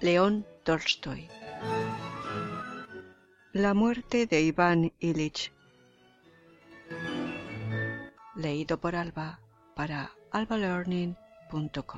León Tolstoy. La muerte de Iván Ilich. Leído por Alba para albalearning.com.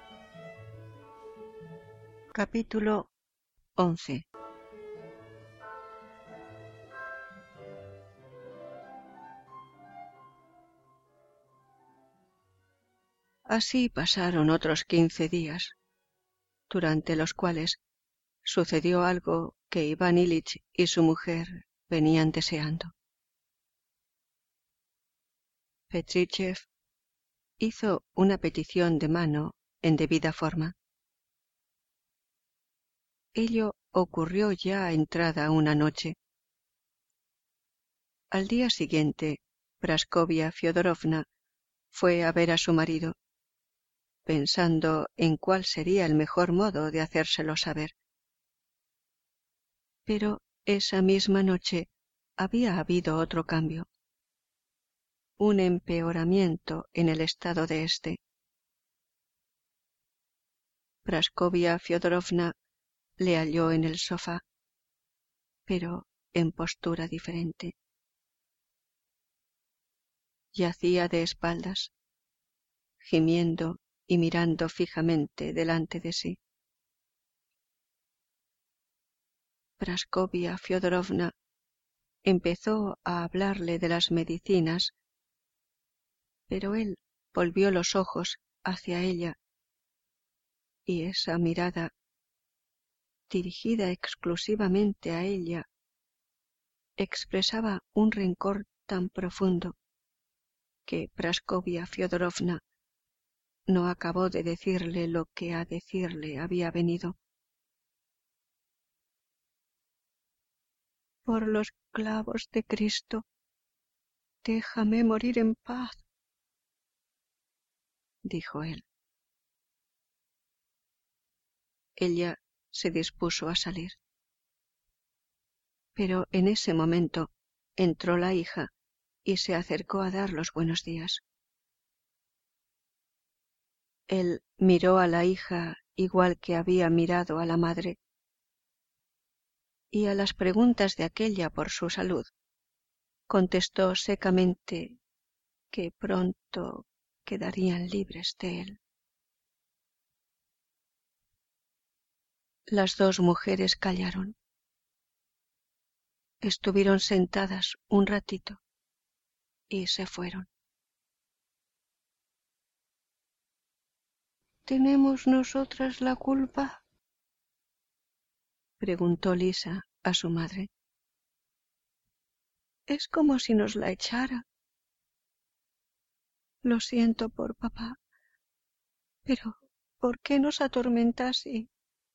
Capítulo 11. Así pasaron otros 15 días, durante los cuales sucedió algo que Iván Ilich y su mujer venían deseando. Petritchev hizo una petición de mano en debida forma. Ello ocurrió ya entrada una noche. Al día siguiente, Praskovia Fiodorovna fue a ver a su marido, pensando en cuál sería el mejor modo de hacérselo saber. Pero esa misma noche había habido otro cambio, un empeoramiento en el estado de éste. Praskovia Fiodorovna le halló en el sofá, pero en postura diferente. Yacía de espaldas, gimiendo y mirando fijamente delante de sí. Praskovia Fiodorovna empezó a hablarle de las medicinas, pero él volvió los ojos hacia ella, y esa mirada, dirigida exclusivamente a ella, expresaba un rencor tan profundo que Praskovia Fiodorovna no acabó de decirle lo que a decirle había venido. Por los clavos de Cristo, déjame morir en paz, dijo él. Ella se dispuso a salir. Pero en ese momento entró la hija y se acercó a dar los buenos días. Él miró a la hija igual que había mirado a la madre, y a las preguntas de aquella por su salud, contestó secamente que pronto quedarían libres de él. Las dos mujeres callaron. Estuvieron sentadas un ratito y se fueron. ¿Tenemos nosotras la culpa?, preguntó Lisa a su madre. Es como si nos la echara. Lo siento por papá, pero ¿por qué nos atormenta así?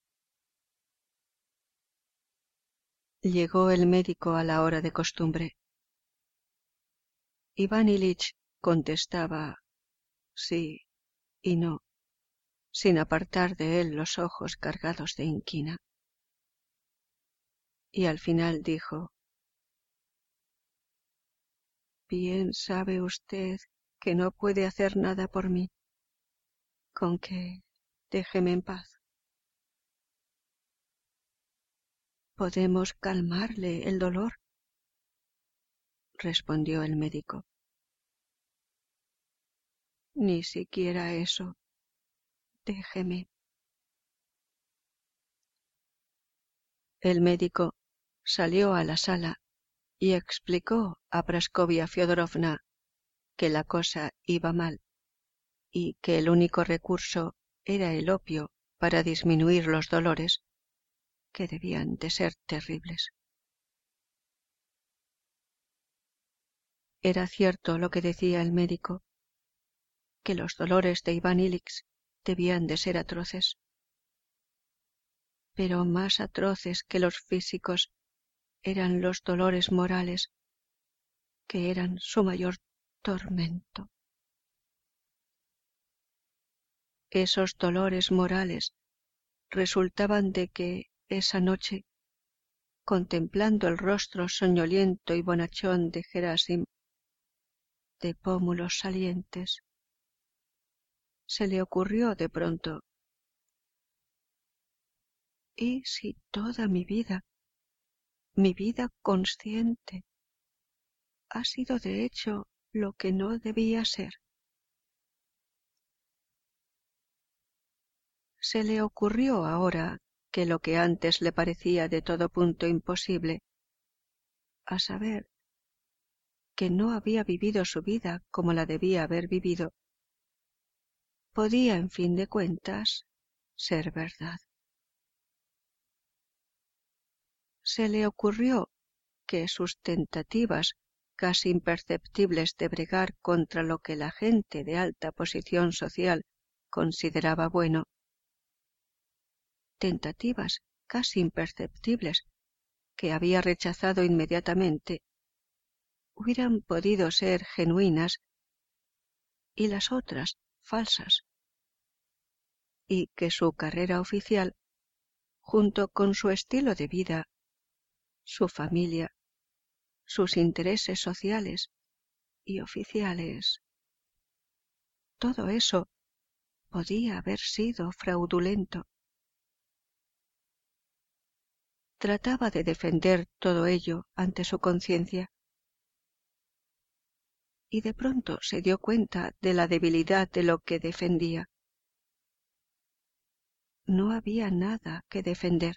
Llegó el médico a la hora de costumbre. Iván Ilich contestaba sí y no, sin apartar de él los ojos cargados de inquina. Y al final dijo: bien sabe usted que no puede hacer nada por mí, con que déjeme en paz. ¿Podemos calmarle el dolor?, respondió el médico. Ni siquiera eso. Déjeme. El médico salió a la sala y explicó a Praskovia Fiodorovna que la cosa iba mal y que el único recurso era el opio para disminuir los dolores, que debían de ser terribles. Era cierto lo que decía el médico, que los dolores de Iván Ilich debían de ser atroces, pero más atroces que los físicos eran los dolores morales, que eran su mayor tormento. Esos dolores morales resultaban de que esa noche, contemplando el rostro soñoliento y bonachón de Gerasim, de pómulos salientes, se le ocurrió de pronto: ¿Y si toda mi vida consciente, ha sido de hecho lo que no debía ser? Se le ocurrió ahora que lo que antes le parecía de todo punto imposible, a saber, que no había vivido su vida como la debía haber vivido, podía, en fin de cuentas, ser verdad. Se le ocurrió que sus tentativas casi imperceptibles de bregar contra lo que la gente de alta posición social consideraba bueno, tentativas casi imperceptibles que había rechazado inmediatamente, hubieran podido ser genuinas y las otras falsas, y que su carrera oficial, junto con su estilo de vida, su familia, sus intereses sociales y oficiales, todo eso podía haber sido fraudulento. Trataba de defender todo ello ante su conciencia, y de pronto se dio cuenta de la debilidad de lo que defendía. No había nada que defender.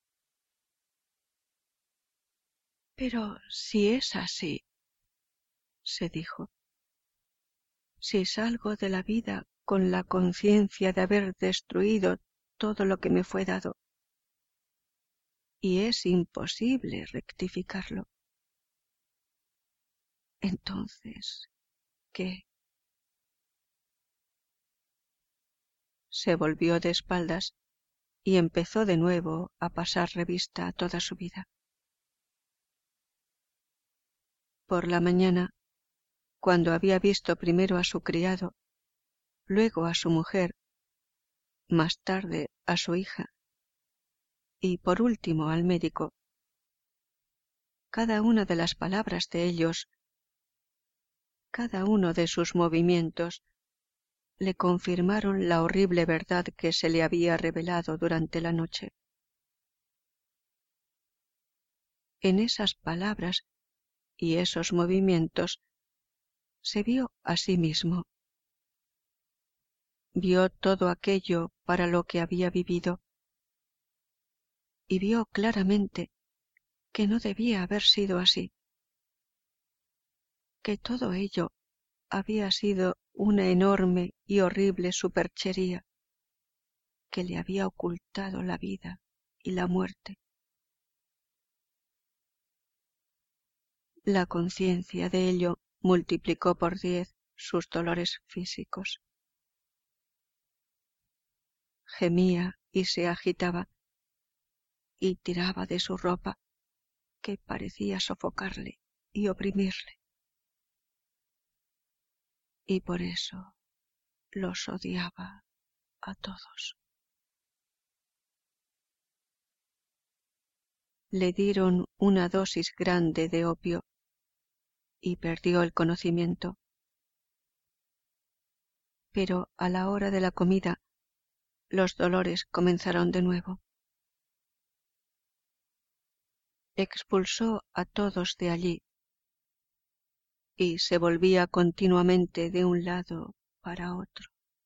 Pero si es así, se dijo, si salgo de la vida con la conciencia de haber destruido todo lo que me fue dado, y es imposible rectificarlo, entonces, ¿qué? Se volvió de espaldas y empezó de nuevo a pasar revista a toda su vida. Por la mañana, cuando había visto primero a su criado, luego a su mujer, más tarde a su hija, y por último al médico, cada una de las palabras de ellos, cada uno de sus movimientos, le confirmaron la horrible verdad que se le había revelado durante la noche. En esas palabras y esos movimientos se vio a sí mismo. Vio todo aquello para lo que había vivido, y vio claramente que no debía haber sido así, que todo ello había sido una enorme y horrible superchería que le había ocultado la vida y la muerte. La conciencia de ello multiplicó por 10 sus dolores físicos. Gemía y se agitaba y tiraba de su ropa, que parecía sofocarle y oprimirle. Y por eso los odiaba a todos. Le dieron una dosis grande de opio y perdió el conocimiento. Pero a la hora de la comida los dolores comenzaron de nuevo. Expulsó a todos de allí y se volvía continuamente de un lado para otro.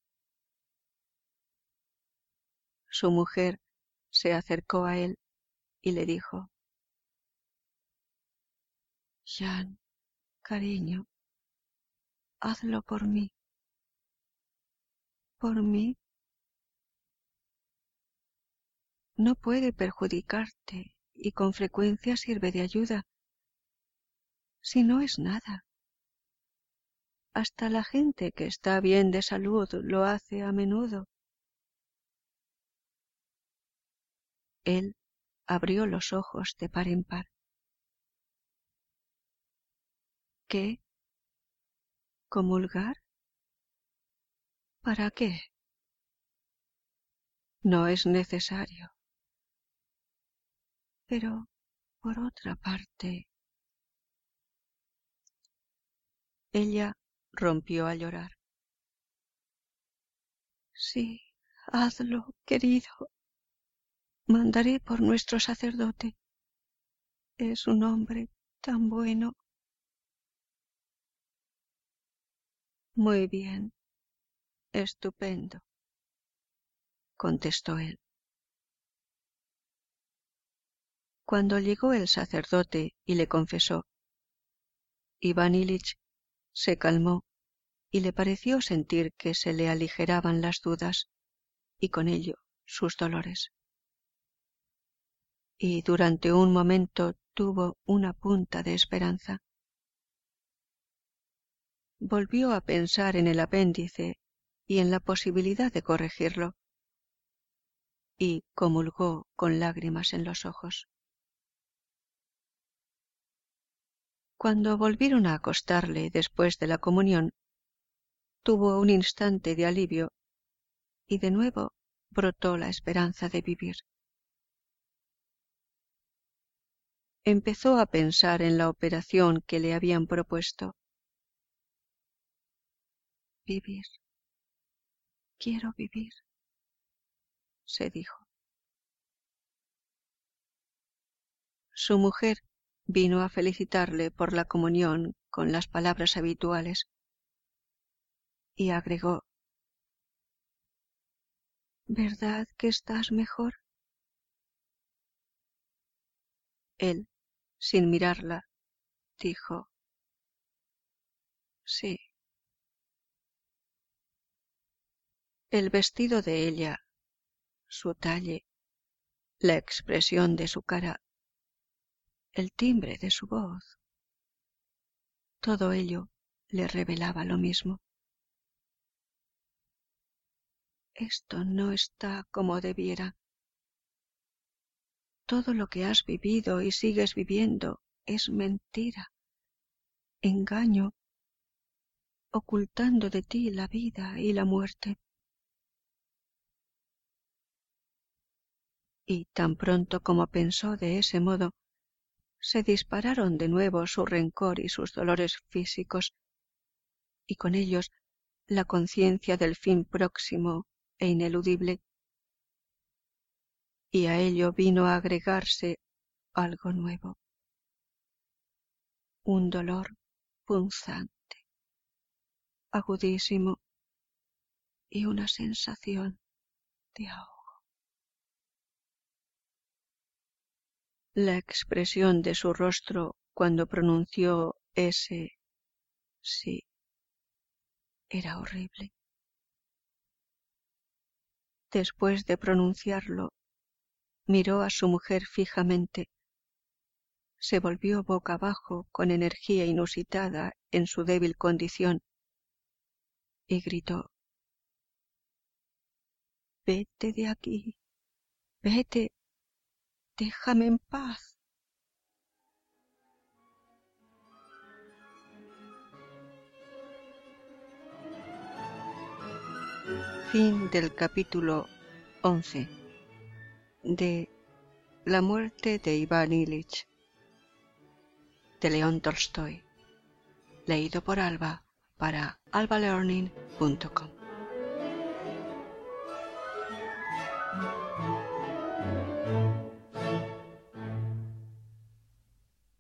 Su mujer se acercó a él y le dijo: «Jean, cariño, hazlo por mí». ¿Por mí? No puede perjudicarte y con frecuencia sirve de ayuda. Si no es nada. Hasta la gente que está bien de salud lo hace a menudo. Él abrió los ojos de par en par. ¿Qué? ¿Comulgar? ¿Para qué? No es necesario. Pero, por otra parte, ella rompió a llorar. Sí, hazlo, querido. Mandaré por nuestro sacerdote. Es un hombre tan bueno. Muy bien. Estupendo, contestó él. Cuando llegó el sacerdote y le confesó, Iván Ilich se calmó y le pareció sentir que se le aligeraban las dudas y con ello sus dolores. Y durante un momento tuvo una punta de esperanza. Volvió a pensar en el apéndice y en la posibilidad de corregirlo, y comulgó con lágrimas en los ojos. Cuando volvieron a acostarle después de la comunión, tuvo un instante de alivio y de nuevo brotó la esperanza de vivir. Empezó a pensar en la operación que le habían propuesto. Vivir. Quiero vivir, se dijo. Su mujer vino a felicitarle por la comunión con las palabras habituales y agregó: ¿Verdad que estás mejor? Él, sin mirarla, dijo: sí. El vestido de ella, su talle, la expresión de su cara, el timbre de su voz, todo ello le revelaba lo mismo. Esto no está como debiera. Todo lo que has vivido y sigues viviendo es mentira, engaño, ocultando de ti la vida y la muerte. Y tan pronto como pensó de ese modo, se dispararon de nuevo su rencor y sus dolores físicos, y con ellos la conciencia del fin próximo e ineludible, y a ello vino a agregarse algo nuevo, un dolor punzante, agudísimo, y una sensación de ahogo. La expresión de su rostro cuando pronunció ese sí era horrible. Después de pronunciarlo, miró a su mujer fijamente, se volvió boca abajo con energía inusitada en su débil condición y gritó: «Vete de aquí, vete, déjame en paz». Fin del capítulo 11 de La muerte de Iván Ilich, de León Tolstói, leído por Alba para albalearning.com.